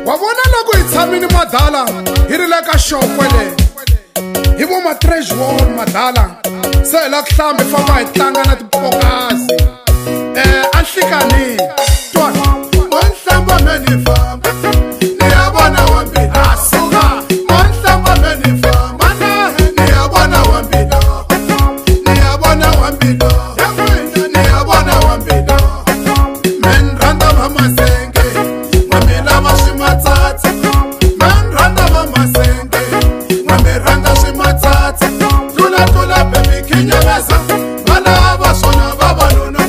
Wabona loko hi tshamini Madala hi ri le ka show kwele hi vo ma trash wall Madala se hi la ku hlamba hi famba hi tlanga na tipokasi a hlikani twa monhlamba meni famba ni ya vona wambi asuka monhlamba meni famba ni ya vona wambi ni ya vona wambi ni ya vona wambi men randa mama senge mamela mashimatsatsi men randa mama senge mameranga shimatsatsi tula baby kinyabeza bana abashona babalona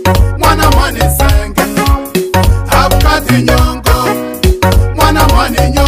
Mwana